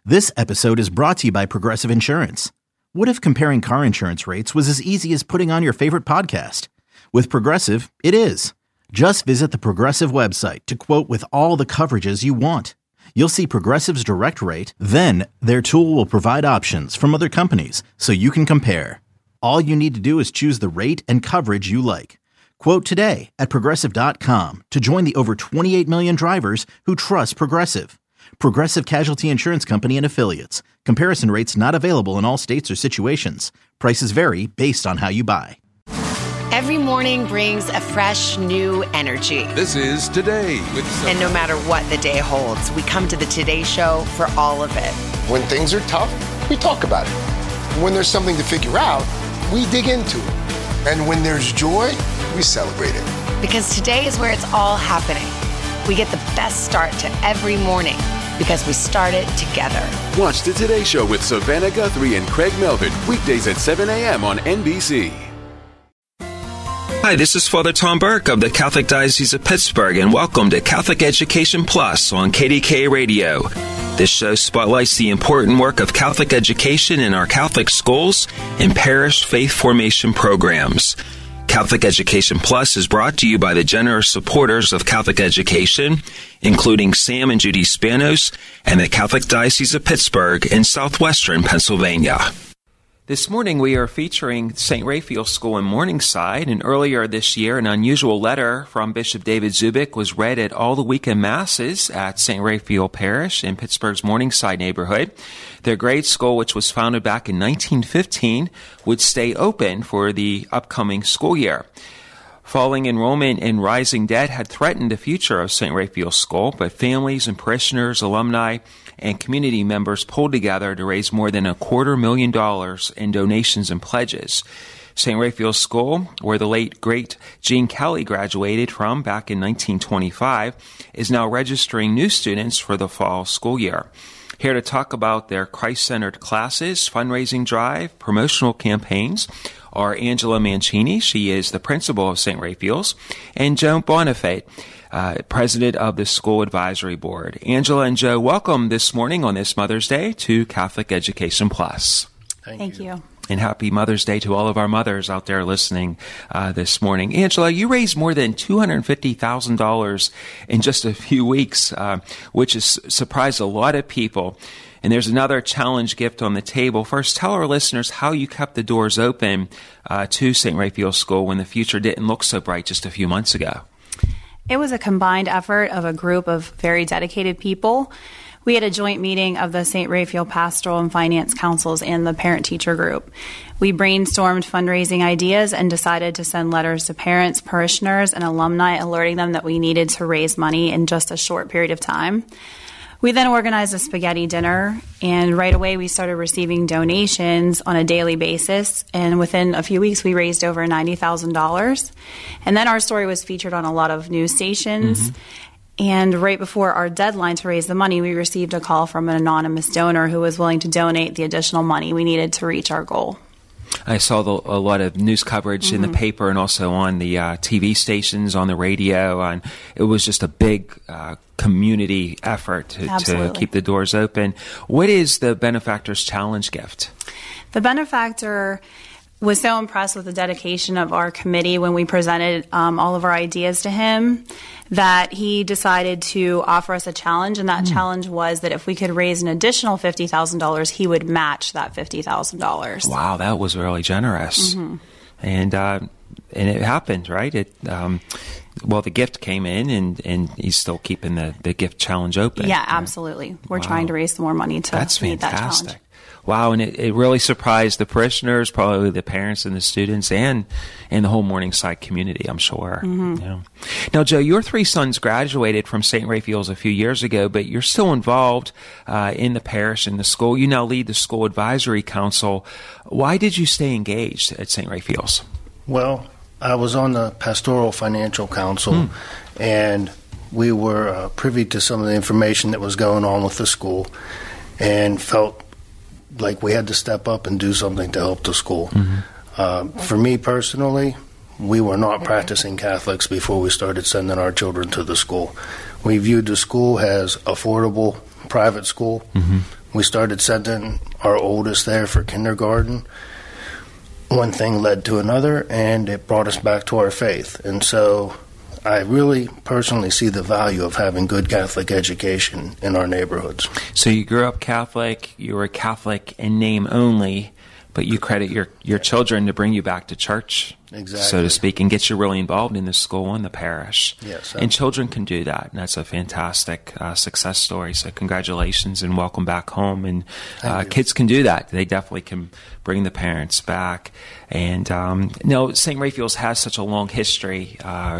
This episode is brought to you by Progressive Insurance. What if comparing car insurance rates was as easy as putting on your favorite podcast? With Progressive, it is. Just visit the Progressive website to quote with all the coverages you want. You'll see Progressive's direct rate, then their tool will provide options from other companies so you can compare. All you need to do is choose the rate and coverage you like. Quote today at Progressive.com to join the over 28 million drivers who trust Progressive. Progressive Casualty Insurance Company and Affiliates. Comparison rates not available in all states or situations. Prices vary based on how you buy. Every morning brings a fresh, new energy. This is Today with Sophia. And no matter what the day holds, we come to the Today Show for all of it. When things are tough, we talk about it. When there's something to figure out, we dig into it. And when there's joy, we celebrate it. Because today is where it's all happening. We get the best start to every morning because we start it together. Watch the Today Show with Savannah Guthrie and Craig Melvin, weekdays at 7 a.m. on NBC. Hi, this is Father Tom Burke of the Catholic Diocese of Pittsburgh, and welcome to Catholic Education Plus on KDKA Radio. This show spotlights the important work of Catholic education in our Catholic schools and parish faith formation programs. Catholic Education Plus is brought to you by the generous supporters of Catholic education, including Sam and Judy Spanos and the Catholic Diocese of Pittsburgh in southwestern Pennsylvania. This morning we are featuring St. Raphael School in Morningside, and earlier this year an unusual letter from Bishop David Zubik was read at all the weekend masses at St. Raphael Parish in Pittsburgh's Morningside neighborhood. Their grade school, which was founded back in 1915, would stay open for the upcoming school year. Falling enrollment and rising debt had threatened the future of St. Raphael School, but families and parishioners, alumni, and community members pulled together to raise more than $250,000 in donations and pledges. St. Raphael School, where the late, great Gene Kelly graduated from back in 1925, is now registering new students for the fall school year. Here to talk about their Christ-centered classes, fundraising drive, promotional campaigns are Angela Mancini. She is the principal of St. Raphael's, and Joe Bonifate, president of the School Advisory Board. Angela and Joe, welcome this morning on this Mother's Day to Catholic Education Plus. Thank you. And happy Mother's Day to all of our mothers out there listening this morning. Angela, you raised more than $250,000 in just a few weeks, which has surprised a lot of people. And there's another challenge gift on the table. First, tell our listeners how you kept the doors open to St. Raphael School when the future didn't look so bright just a few months ago. It was a combined effort of a group of very dedicated people. We had a joint meeting of the St. Raphael Pastoral and Finance Councils and the parent-teacher group. We brainstormed fundraising ideas and decided to send letters to parents, parishioners, and alumni alerting them that we needed to raise money in just a short period of time. We then organized a spaghetti dinner, and right away we started receiving donations on a daily basis, and within a few weeks we raised over $90,000. And then our story was featured on a lot of news stations. Mm-hmm. And right before our deadline to raise the money, we received a call from an anonymous donor who was willing to donate the additional money we needed to reach our goal. I saw a lot of news coverage in the paper and also on the TV stations, on the radio. And it was just a big community effort to keep the doors open. What is the Benefactor's Challenge gift? The benefactor was so impressed with the dedication of our committee when we presented all of our ideas to him that he decided to offer us a challenge, and that challenge was that if we could raise an additional $50,000, he would match that $50,000. Wow, that was really generous. Mm-hmm. And it happened, right? The gift came in, and he's still keeping the gift challenge open. Yeah, absolutely. We're trying to raise some more money to meet that challenge. Wow, and it really surprised the parishioners, probably the parents and the students, and the whole Morningside community, I'm sure. Mm-hmm. Yeah. Now, Joe, your three sons graduated from St. Raphael's a few years ago, but you're still involved in the parish and the school. You now lead the School Advisory Council. Why did you stay engaged at St. Raphael's? Well, I was on the Pastoral Financial Council, and we were privy to some of the information that was going on with the school and felt like we had to step up and do something to help the school. Mm-hmm. For me personally, we were not practicing Catholics before we started sending our children to the school. We viewed the school as affordable private school. Mm-hmm. We started sending our oldest there for kindergarten. One thing led to another, and it brought us back to our faith. And so I really personally see the value of having good Catholic education in our neighborhoods. So you grew up Catholic, you were Catholic in name only, but you credit your children to bring you back to church, exactly, so to speak, and get you really involved in the school and the parish. Yes, and children can do that, and that's a fantastic success story. So congratulations and welcome back home. And kids can do that. They definitely can bring the parents back. And St. Raphael's has such a long history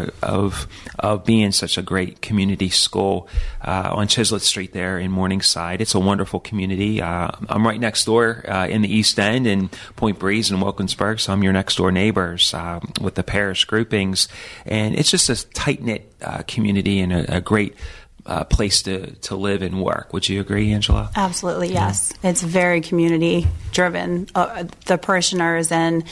of being such a great community school on Chislett Street there in Morningside. It's a wonderful community. I'm right next door in the East End in Point Breeze and Wilkinsburg, so I'm your next door neighbors with the parish groupings. And it's just a tight-knit community and a great place to live and work. Would you agree, Angela? Absolutely, yes. It's very community-driven. The parishioners and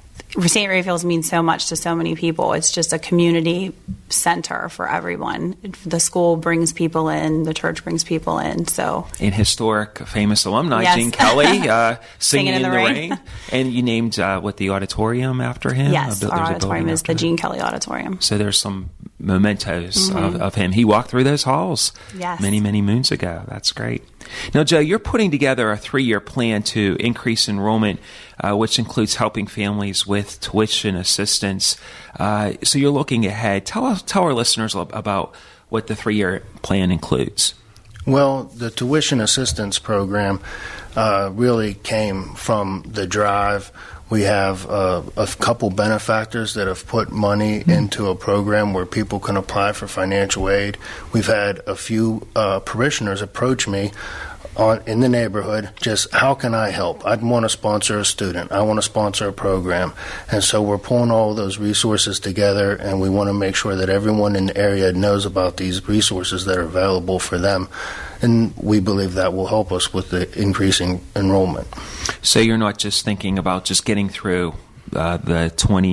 St. Raphael's means so much to so many people. It's just a community center for everyone. The school brings people in. The church brings people in. So, in historic, famous alumni, yes. Gene Kelly, Singing in the Rain. And you named the auditorium after him? Yes, our auditorium is the Gene Kelly Auditorium. So there's some mementos of him. He walked through those halls many, many moons ago. That's great. Now, Joe, you're putting together a 3-year plan to increase enrollment, which includes helping families with tuition assistance. So you're looking ahead. Tell our listeners about what the 3-year plan includes. Well, the tuition assistance program really came from the drive. We have a couple benefactors that have put money into a program where people can apply for financial aid. We've had a few parishioners approach me in the neighborhood, just how can I help? I'd want to sponsor a student. I want to sponsor a program. And so we're pulling all those resources together, and we want to make sure that everyone in the area knows about these resources that are available for them. And we believe that will help us with the increasing enrollment. So you're not just thinking about just getting through the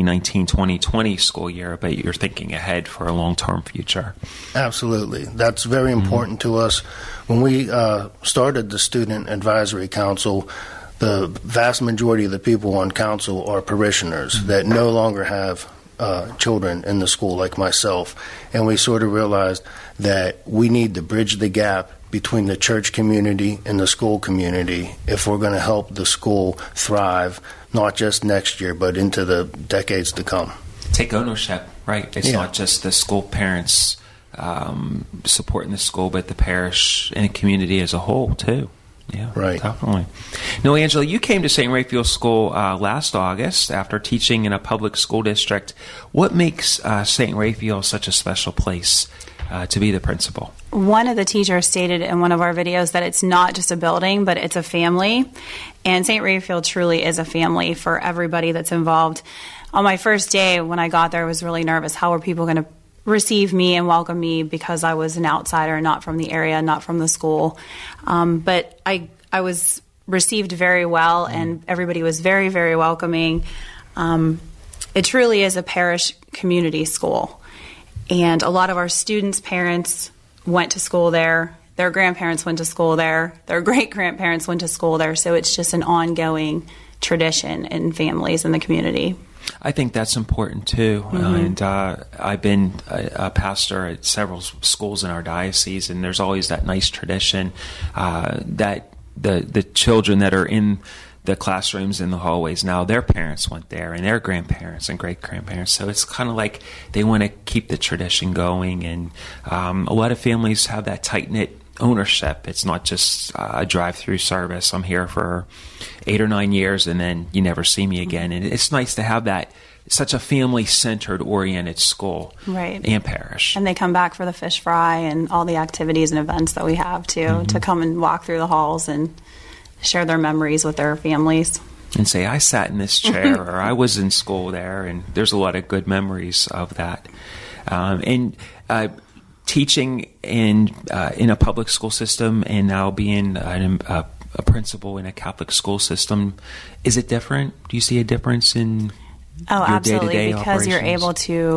2019-2020 school year, but you're thinking ahead for a long-term future. Absolutely. That's very important to us. When we started the Student Advisory Council, the vast majority of the people on council are parishioners that no longer have children in the school like myself. And we sort of realized that we need to bridge the gap between the church community and the school community if we're going to help the school thrive, not just next year, but into the decades to come. Take ownership, right? It's not just the school parents supporting the school, but the parish and the community as a whole, too. Yeah, right. Definitely. Now, Angela, you came to St. Raphael's School last August after teaching in a public school district. What makes St. Raphael such a special place to be the principal? One of the teachers stated in one of our videos that it's not just a building, but it's a family. And St. Raphael truly is a family for everybody that's involved. On my first day when I got there, I was really nervous. How are people going to receive me and welcome me because I was an outsider, not from the area, not from the school. But I was received very well, and everybody was very, very welcoming. It truly is a parish community school. And a lot of our students' parents went to school there. Their grandparents went to school there. Their great-grandparents went to school there. So it's just an ongoing tradition in families in the community. I think that's important, too. And I've been a pastor at several schools in our diocese, and there's always that nice tradition that the children that are in the classrooms in the hallways now, their parents went there, and their grandparents and great-grandparents. So it's kind of like they want to keep the tradition going, and a lot of families have that tight-knit ownership. It's not just a drive-through service. I'm here for 8 or 9 years, and then you never see me again. And it's nice to have that, such a family-centered, oriented school and parish. And they come back for the fish fry and all the activities and events that we have, too, to come and walk through the halls and share their memories with their families. And say, I sat in this chair, or I was in school there, and there's a lot of good memories of that. Teaching in a public school system and now being a principal in a Catholic school system, is it different? Do you see a difference in your absolutely, day-to-day because operations? you're able to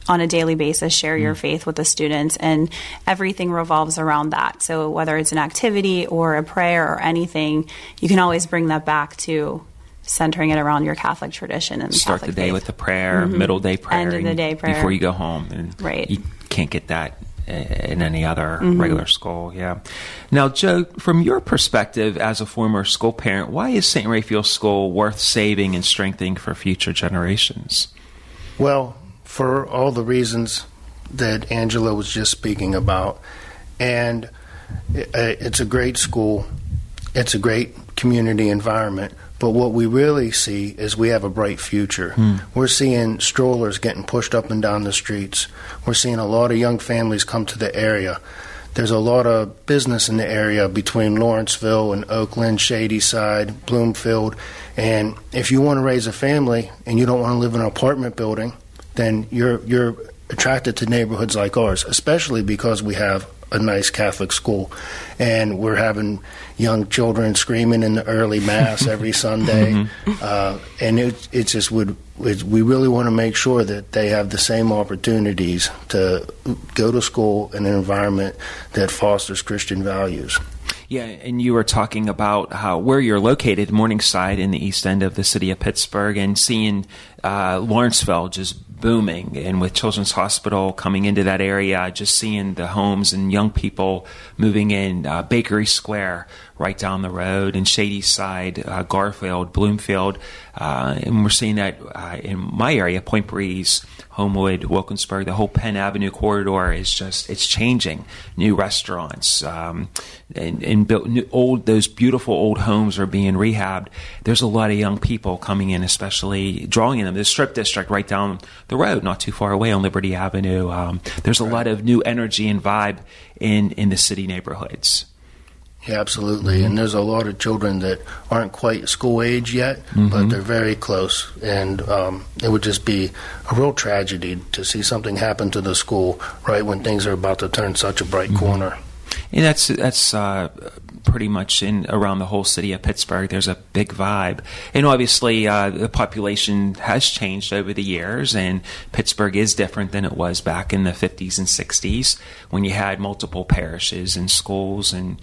on a daily basis share your faith with the students, and everything revolves around that. So whether it's an activity or a prayer or anything, you can always bring that back to centering it around your Catholic tradition and start Catholic the day faith. with the prayer, middle day prayer, end of the day prayer before you go home. And right. You can't get that in any other regular school. Yeah. Now, Joe, from your perspective as a former school parent, why is St. Raphael's School worth saving and strengthening for future generations? Well, for all the reasons that Angela was just speaking about, and it's a great school, it's a great community environment, but what we really see is we have a bright future. We're seeing strollers getting pushed up and down the streets. We're seeing a lot of young families come to the area. There's a lot of business in the area between Lawrenceville and Oakland, Shadyside, Bloomfield. And if you want to raise a family and you don't want to live in an apartment building, then you're attracted to neighborhoods like ours, especially because we have a nice Catholic school, and we're having young children screaming in the early Mass every Sunday, and it just we really want to make sure that they have the same opportunities to go to school in an environment that fosters Christian values. Yeah, and you were talking about how where you're located, Morningside, in the east end of the city of Pittsburgh, and seeing Lawrenceville just booming, and with Children's Hospital coming into that area, just seeing the homes and young people moving in, Bakery Square right down the road, and Shadyside, Garfield, Bloomfield, and we're seeing that in my area, Point Breeze, Homewood, Wilkinsburg, the whole Penn Avenue corridor is just, it's changing. New restaurants, and built those beautiful old homes are being rehabbed. There's a lot of young people coming in, especially drawing in them. The Strip District right down the road, not too far away on Liberty Avenue. There's a lot of new energy and vibe in the city neighborhoods. Yeah, absolutely. And there's a lot of children that aren't quite school age yet, but they're very close. And it would just be a real tragedy to see something happen to the school right when things are about to turn such a bright corner. And that's pretty much around the whole city of Pittsburgh. There's a big vibe. And obviously, the population has changed over the years, and Pittsburgh is different than it was back in the 50s and 60s when you had multiple parishes and schools, and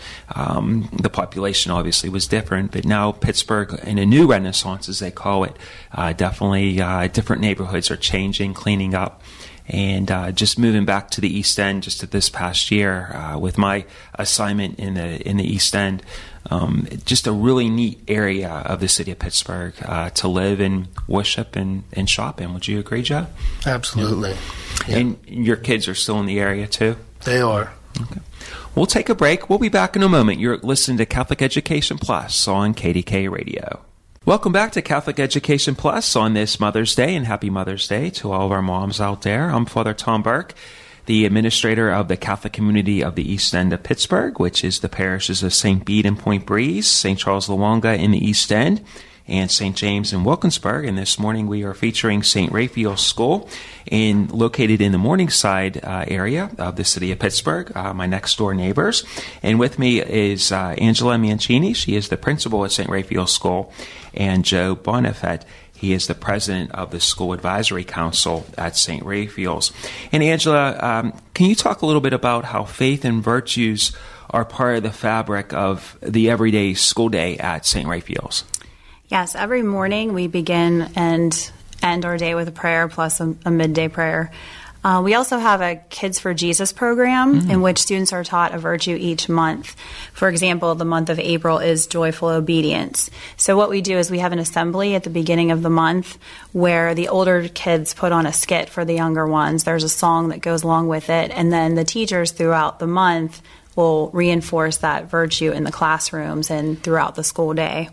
the population obviously was different. But now Pittsburgh, in a new renaissance, as they call it, definitely different neighborhoods are changing, cleaning up. And just moving back to the East End just this past year with my assignment in the East End, just a really neat area of the city of Pittsburgh to live and worship and shop in. Would you agree, Joe? Absolutely. Yeah. And your kids are still in the area too? They are. Okay. We'll take a break. We'll be back in a moment. You're listening to Catholic Education Plus on KDK Radio. Welcome back to Catholic Education Plus on this Mother's Day, and happy Mother's Day to all of our moms out there. I'm Father Tom Burke, the administrator of the Catholic community of the East End of Pittsburgh, which is the parishes of St. Bede and Point Breeze, St. Charles Lawanga in the East End, and St. James in Wilkinsburg. And this morning we are featuring St. Raphael's School, located in the Morningside area of the city of Pittsburgh, my next door neighbors. And with me is Angela Mancini. She is the principal at St. Raphael's School, and Joe Bonifet. He is the president of the School Advisory Council at St. Raphael's. And Angela, can you talk a little bit about how faith and virtues are part of the fabric of the everyday school day at St. Raphael's? Yes, every morning we begin and end our day with a prayer plus a midday prayer. We also have a Kids for Jesus program in which students are taught a virtue each month. For example, the month of April is joyful obedience. So what we do is we have an assembly at the beginning of the month where the older kids put on a skit for the younger ones. There's a song that goes along with it, and then the teachers throughout the month will reinforce that virtue in the classrooms and throughout the school day.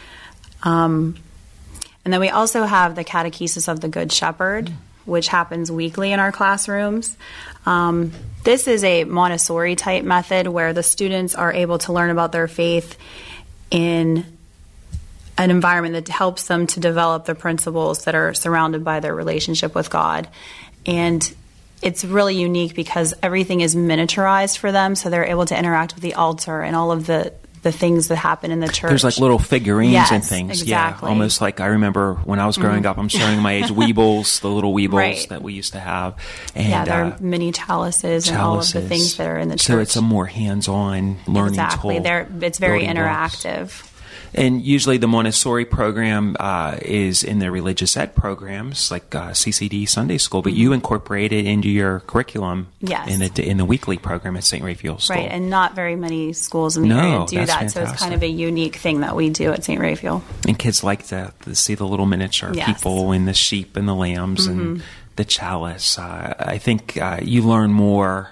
And then we also have the Catechesis of the Good Shepherd, which happens weekly in our classrooms. This is a Montessori-type method where the students are able to learn about their faith in an environment that helps them to develop the principles that are surrounded by their relationship with God. And it's really unique because everything is miniaturized for them, so they're able to interact with the altar and all of the the things that happen in the church. There's like little figurines yes, and things. Exactly. Yeah, almost like I remember when I was growing up, I'm showing my age, Weebles, the little Weebles right. that we used to have. And, they're mini chalices and all of the things that are in the church. So it's a more hands-on learning exactly. tool. It's very interactive. Blocks. And usually the Montessori program is in the religious ed programs like CCD Sunday School, but you incorporate it into your curriculum yes. in the weekly program at St. Raphael's School. Right, and not very many schools in the area do that, fantastic. so it's kind of a unique thing that we do at St. Raphael. And kids like to see the little miniature yes. people and the sheep and the lambs and the chalice. I think you learn more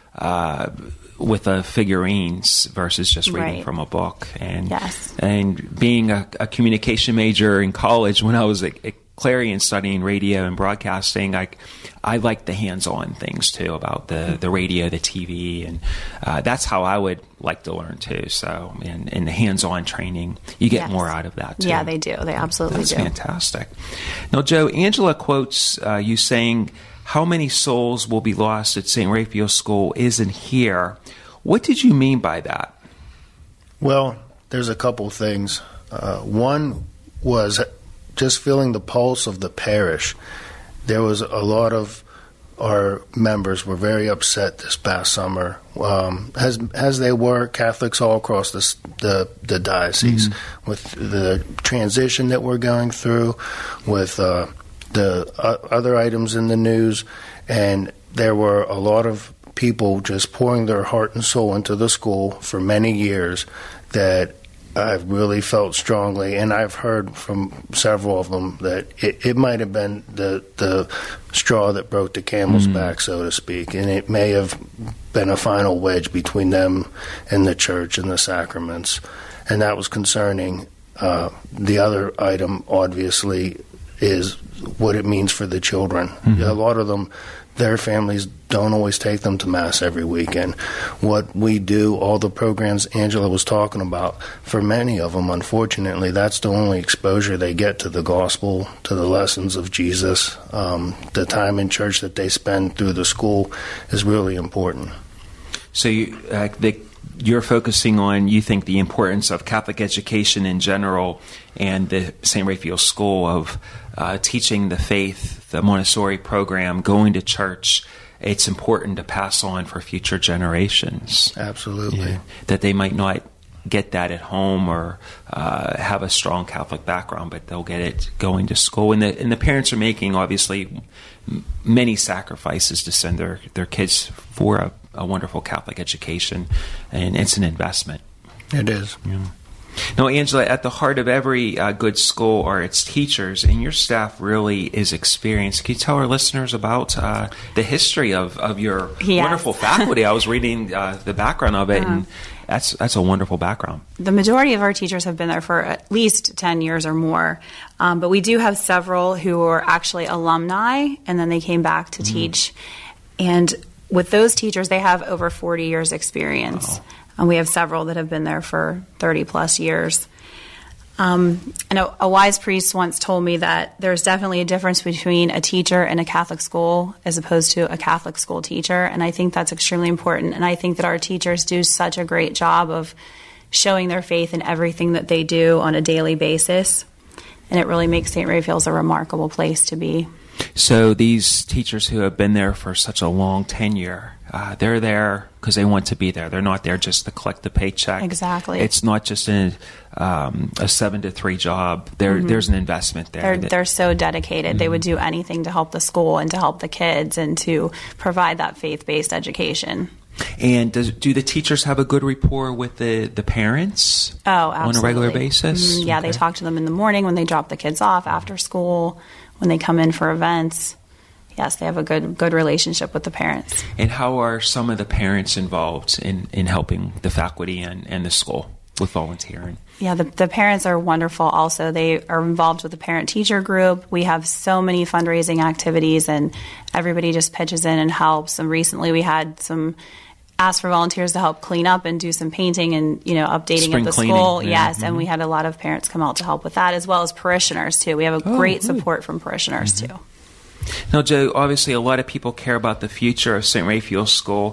with figurines versus just reading right. from a book. And yes. and being a communication major in college, when I was at Clarion studying radio and broadcasting, I like the hands-on things too about the radio, the TV, and that's how I would like to learn too. So in the hands-on training, you get yes. more out of that too. Yeah, they do. They absolutely That's do. fantastic. Now, Joe, Angela quotes you saying, "How many souls will be lost at St. Raphael's School isn't here." What did you mean by that? Well, there's a couple things. One was just feeling the pulse of the parish. There was a lot of our members were very upset this past summer, as they were Catholics all across the diocese, with the transition that we're going through, with the other items in the news, and there were a lot of people just pouring their heart and soul into the school for many years that I've really felt strongly, and I've heard from several of them that it might have been the straw that broke the camel's back, so to speak, and it may have been a final wedge between them and the church and the sacraments, and that was concerning. The other item, obviously, is what it means for the children. A lot of them, their families don't always take them to Mass every weekend. What we do, all the programs Angela was talking about, for many of them, unfortunately, that's the only exposure they get to the gospel, to the lessons of Jesus. The time in church that they spend through the school is really important. So you're focusing on, you think, the importance of Catholic education in general and the St. Raphael's School of teaching the faith, the Montessori program, going to church. It's important to pass on for future generations. Absolutely. Yeah, that they might not get that at home or have a strong Catholic background, but they'll get it going to school. And the parents are making, obviously, many sacrifices to send their kids for a wonderful Catholic education, and it's an investment. It is. Yeah. Now, Angela, at the heart of every good school are its teachers, and your staff really is experienced. Can you tell our listeners about the history of your wonderful faculty? I was reading the background of it, and that's a wonderful background. The majority of our teachers have been there for at least 10 years or more, but we do have several who are actually alumni, and then they came back to teach. And with those teachers, they have over 40 years experience. Wow. And we have several that have been there for 30-plus years. And a wise priest once told me that there's definitely a difference between a teacher in a Catholic school as opposed to a Catholic school teacher, and I think that's extremely important. And I think that our teachers do such a great job of showing their faith in everything that they do on a daily basis, and it really makes St. Raphael's a remarkable place to be. So these teachers who have been there for such a long tenure, they're there because they want to be there. They're not there just to collect the paycheck. Exactly. It's not just a 7 to 3 job. There's an investment there. They're so dedicated. They would do anything to help the school and to help the kids and to provide that faith-based education. And do the teachers have a good rapport with the parents? Oh, absolutely. On a regular basis? Yeah, Okay. They talk to them in the morning when they drop the kids off, after school, when they come in for events. Yes, they have a good relationship with the parents. And how are some of the parents involved in helping the faculty and the school with volunteering? Yeah, the parents are wonderful also. They are involved with the parent-teacher group. We have so many fundraising activities, and everybody just pitches in and helps. And recently we had asked for volunteers to help clean up and do some painting and, updating Spring at the cleaning. school. Yeah. Yes, and we had a lot of parents come out to help with that, as well as parishioners, too. We have a great support from parishioners, too. Now, Joe, obviously a lot of people care about the future of St. Raphael's School.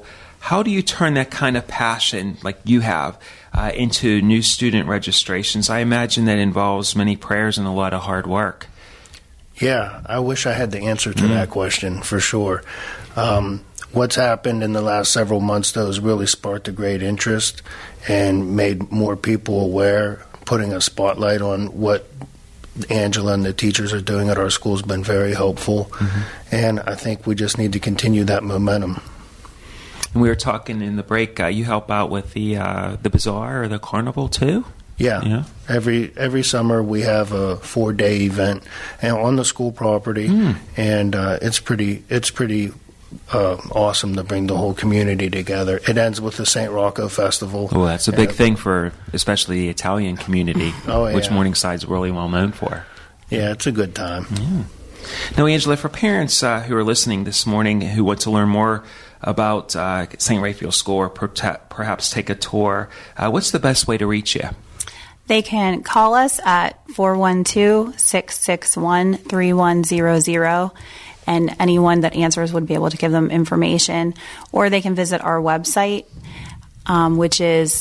How do you turn that kind of passion like you have into new student registrations? I imagine that involves many prayers and a lot of hard work. Yeah, I wish I had the answer to that question for sure. What's happened in the last several months, though, has really sparked a great interest and made more people aware, putting a spotlight on what Angela and the teachers are doing at our school has been very helpful. And I think we just need to continue that momentum. And we were talking in the break, you help out with the bazaar or the carnival too? Yeah. Every summer we have a 4-day event on the school property, and it's pretty awesome to bring the whole community together. It ends with the St. Rocco Festival. Well, that's a big thing for especially the Italian community, which Morningside's really well known for. Yeah, it's a good time. Yeah. Now, Angela, for parents who are listening this morning who want to learn more about St. Raphael School or perhaps take a tour, what's the best way to reach you? They can call us at 412-661-3100, and anyone that answers would be able to give them information. Or they can visit our website, which is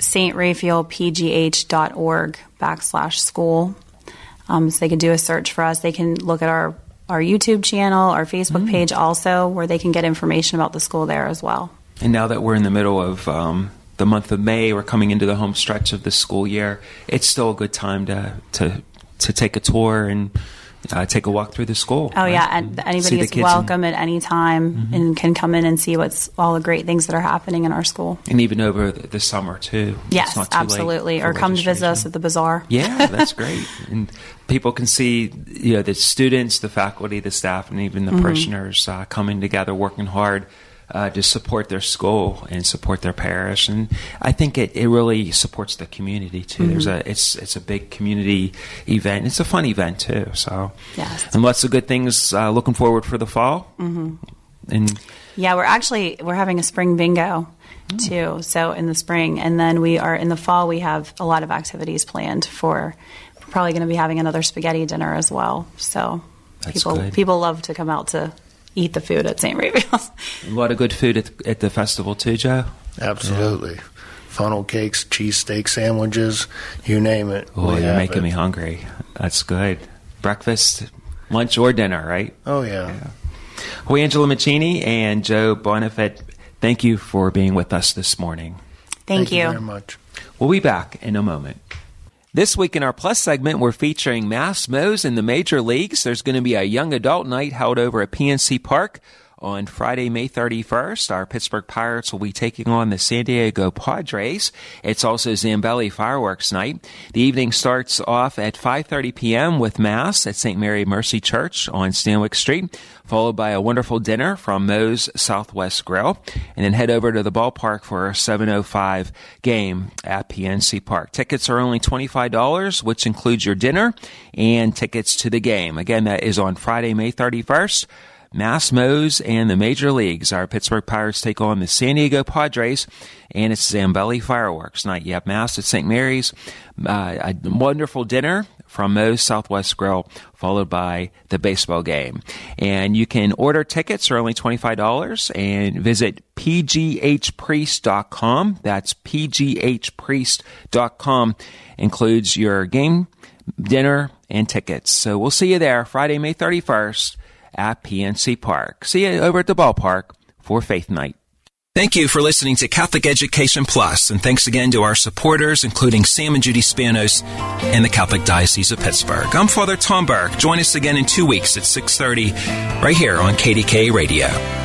straphaelpgh.org/school. So they can do a search for us. They can look at our YouTube channel, our Facebook page also, where they can get information about the school there as well. And now that we're in the middle of the month of May, we're coming into the home stretch of the school year, it's still a good time to take a tour and take a walk through the school. Oh, right? Yeah, and anybody is welcome at any time and can come in and see what's all the great things that are happening in our school. And even over the summer, too. Yes, absolutely. Or come to visit us at the bazaar. Yeah, that's great. And people can see the students, the faculty, the staff, and even the parishioners coming together, working hard to support their school and support their parish, and I think it really supports the community too. It's a big community event. It's a fun event too. So yes, and lots of good things. Looking forward for the fall. And yeah, we're having a spring bingo too. So in the spring, and then in the fall we have a lot of activities planned for. We're probably going to be having another spaghetti dinner as well. So people love to come out to eat the food at St. Raphael's. A lot of good food at the festival too, Joe? Absolutely. Yeah. Funnel cakes, cheesesteak sandwiches, you name it. Oh, you're making me hungry. That's good. Breakfast, lunch, or dinner, right? Oh, yeah. Well, Angela Mancini and Joe Bonifet, thank you for being with us this morning. Thank you very much. We'll be back in a moment. This week in our Plus segment, we're featuring Mass Mows in the major leagues. There's going to be a young adult night held over at PNC Park on Friday, May 31st. Our Pittsburgh Pirates will be taking on the San Diego Padres. It's also Zambelli Fireworks Night. The evening starts off at 5:30 p.m. with Mass at St. Mary Mercy Church on Stanwyck Street, followed by a wonderful dinner from Moe's Southwest Grill, and then head over to the ballpark for a 7:05 game at PNC Park. Tickets are only $25, which includes your dinner and tickets to the game. Again, that is on Friday, May 31st. Mass Mows and the Major Leagues. Our Pittsburgh Pirates take on the San Diego Padres, and it's Zambelli Fireworks Night. You have Mass at St. Mary's, a wonderful dinner from Moe's Southwest Grill, followed by the baseball game. And you can order tickets for only $25 and visit pghpriest.com. That's pghpriest.com. Includes your game, dinner, and tickets. So we'll see you there Friday, May 31st. At PNC Park. See you over at the ballpark for Faith Night. Thank you for listening to Catholic Education Plus, and thanks again to our supporters, including Sam and Judy Spanos and the Catholic Diocese of Pittsburgh. I'm Father Tom Burke. Join us again in 2 weeks at 6:30 right here on KDK Radio.